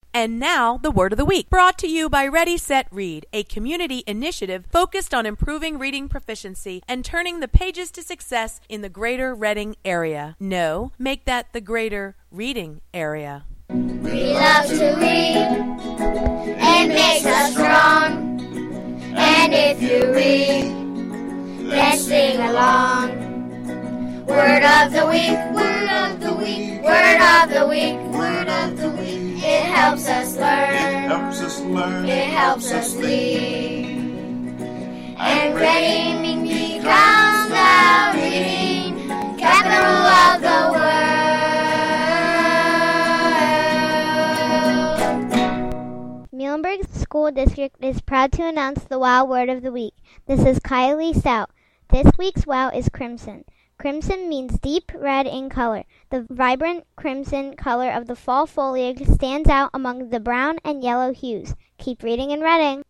And now, the Word of the Week, brought to you by Ready, Set, Read, a community initiative focused on improving reading proficiency and turning the pages to success in the greater Reading area. No, make that the greater reading area. We love to read. It makes us strong. And if you read, let's sing along. Word of the week, word of the week, word of the week, word of the week. It helps us learn. It helps us learn. It helps us lead. And reading becomes the reading capital of the world. Muhlenberg School District is proud to announce the WOW Word of the Week. This is Kylie Stout. This week's WOW is crimson. Crimson means deep red in color. The vibrant crimson color of the fall foliage stands out among the brown and yellow hues. Keep reading and reading.